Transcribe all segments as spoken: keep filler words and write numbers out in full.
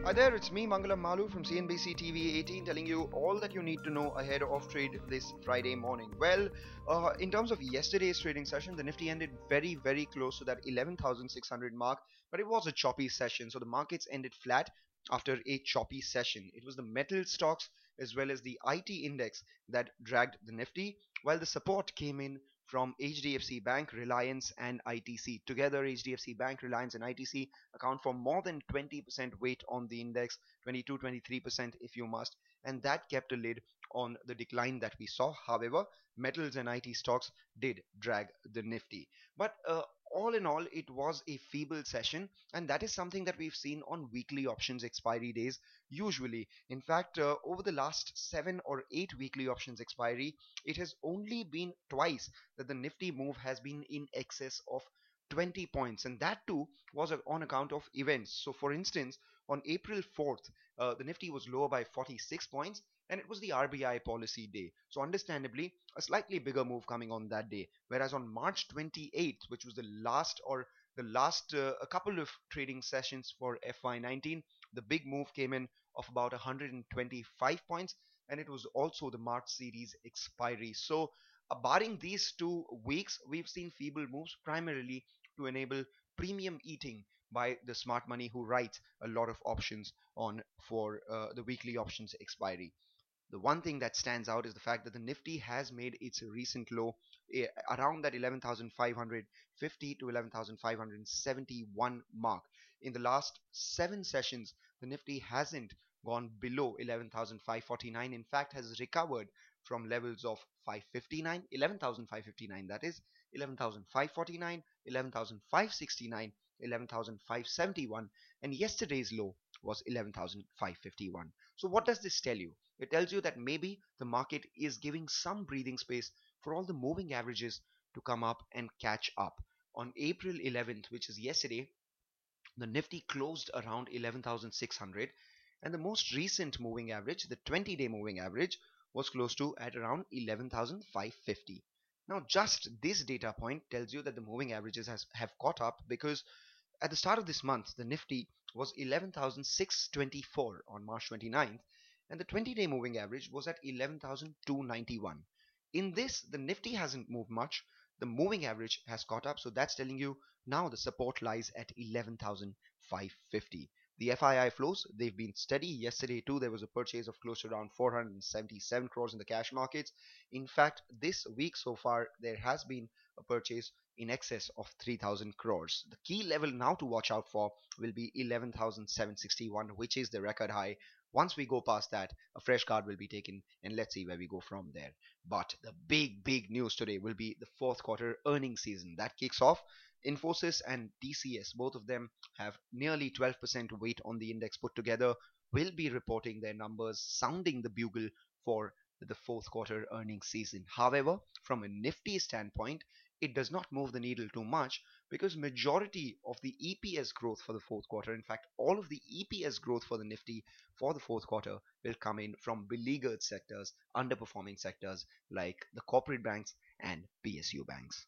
Hi there, it's me Mangalam Malu from C N B C T V eighteen telling you all that you need to know ahead of trade this Friday morning. Well, uh, in terms of yesterday's trading session, the Nifty ended very, very close to that eleven thousand six hundred mark, but it was a choppy session, so the markets ended flat after a choppy session. It was the metal stocks as well as the I T index that dragged the Nifty, while the support came in from H D F C Bank, Reliance, and I T C. Together, H D F C Bank, Reliance, and I T C account for more than twenty percent weight on the index, twenty-two, twenty-three percent if you must, and that kept a lid on the decline that we saw. However, metals and I T stocks did drag the Nifty. But uh, all in all, it was a feeble session, and that is something that we've seen on weekly options expiry days usually. In fact, uh, over the last seven or eight weekly options expiry, it has only been twice that the Nifty move has been in excess of twenty points, and that too was on account of events. So, for instance, on April fourth, uh, the Nifty was lower by forty-six points, and it was the R B I policy day. So, understandably, a slightly bigger move coming on that day. Whereas on March twenty-eighth, which was the last or the last uh, a couple of trading sessions for F Y nineteen, the big move came in of about one hundred twenty-five points, and it was also the March series expiry. So, uh, barring these two weeks, we've seen feeble moves primarily to enable premium eating by the smart money who writes a lot of options on for uh, the weekly options expiry. The one thing that stands out is the fact that the Nifty has made its recent low eh, around that eleven thousand five hundred fifty to eleven thousand five hundred seventy-one mark. In the last seven sessions, the Nifty hasn't gone below eleven thousand five hundred forty-nine. In fact, has recovered from levels of five hundred fifty-nine, eleven thousand five hundred fifty-nine, that is eleven thousand five hundred forty-nine, eleven thousand five hundred sixty-nine, eleven thousand five hundred seventy-one, and yesterday's low was eleven thousand five hundred fifty-one. So what does this tell you? It tells you that maybe the market is giving some breathing space for all the moving averages to come up and catch up. On April eleventh, which is yesterday, the Nifty closed around eleven thousand six hundred, and the most recent moving average, the twenty day moving average, was close to at around eleven thousand five hundred fifty. Now, just this data point tells you that the moving averages has, have caught up, because at the start of this month, the Nifty was eleven thousand six hundred twenty-four on March twenty-ninth, and the twenty day moving average was at eleven thousand two hundred ninety-one. In this, the Nifty hasn't moved much. The moving average has caught up, so that's telling you now the support lies at eleven thousand five hundred fifty. The F I I flows, they've been steady. Yesterday too, there was a purchase of close to around four hundred seventy-seven crores in the cash markets. In fact, this week so far, there has been a purchase in excess of three thousand crores. The key level now to watch out for will be eleven thousand seven hundred sixty-one, which is the record high. Once we go past that, a fresh card will be taken, and let's see where we go from there. But the big, big news today will be the fourth quarter earnings season that kicks off. Infosys and T C S, both of them have nearly twelve percent weight on the index put together, will be reporting their numbers, sounding the bugle for the fourth quarter earnings season. However, from a Nifty standpoint, it does not move the needle too much, because majority of the E P S growth for the fourth quarter, in fact all of the E P S growth for the Nifty for the fourth quarter, will come in from beleaguered sectors, underperforming sectors like the corporate banks and P S U banks.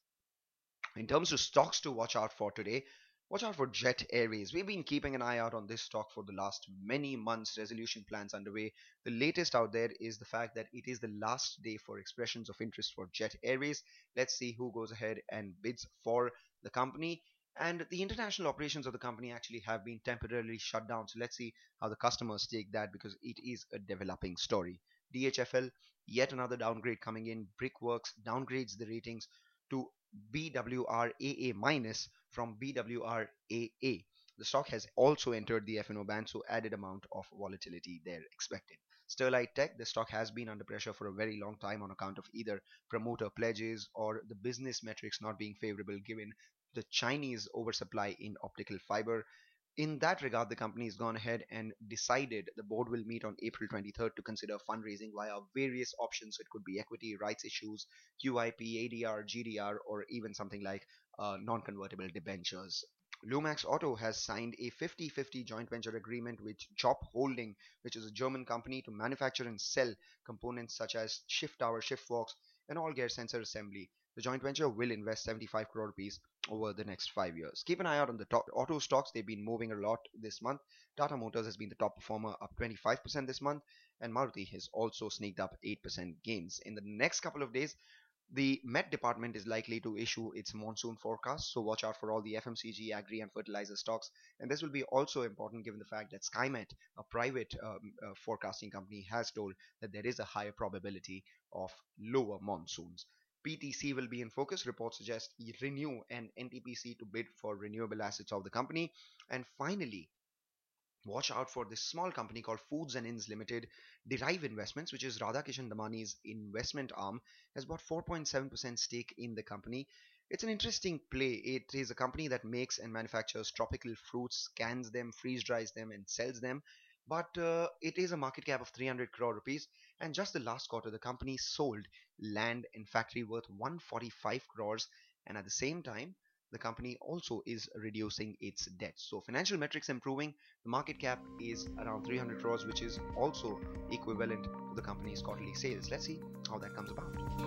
In terms of stocks to watch out for today, watch out for Jet Airways. We've been keeping an eye out on this stock for the last many months. Resolution plans underway. The latest out there is the fact that it is the last day for expressions of interest for Jet Airways. Let's see who goes ahead and bids for the company. And the international operations of the company actually have been temporarily shut down. So let's see how the customers take that, because it is a developing story. D H F L, yet another downgrade coming in. Brickworks downgrades the ratings to B W R A A minus from B W R A A. The stock has also entered the F and O band, so added amount of volatility there expected. Sterlite Tech, the stock has been under pressure for a very long time on account of either promoter pledges or the business metrics not being favorable given the Chinese oversupply in optical fiber. In that regard, the company has gone ahead and decided the board will meet on April twenty-third to consider fundraising via various options. It could be equity, rights issues, Q I P, A D R, G D R, or even something like uh, non-convertible debentures. Lumax Auto has signed a fifty-fifty joint venture agreement with Chop Holding, which is a German company, to manufacture and sell components such as shift tower, shift forks, and all gear sensor assembly. The joint venture will invest seventy-five crore rupees over the next five years. Keep an eye out on the top auto stocks. They've been moving a lot this month. Tata Motors has been the top performer, up twenty-five percent this month, and Maruti has also sneaked up eight percent gains. In the next couple of days, the Met Department is likely to issue its monsoon forecast, so watch out for all the F M C G, agri, and fertilizer stocks. And this will be also important given the fact that SkyMet, a private um, uh, forecasting company, has told that there is a higher probability of lower monsoons. P T C will be in focus. Reports suggest Renew and N T P C to bid for renewable assets of the company. And finally, watch out for this small company called Foods and Inns Limited. Derive Investments, which is Radhakishan Damani's investment arm, has bought four point seven percent stake in the company. It's an interesting play. It is a company that makes and manufactures tropical fruits, scans them, freeze dries them, and sells them. But uh, it is a market cap of three hundred crore rupees. And just the last quarter, the company sold land and factory worth one hundred forty-five crores. And at the same time, the company also is reducing its debt. So financial metrics improving. The market cap is around three hundred crores, which is also equivalent to the company's quarterly sales. Let's see how that comes about.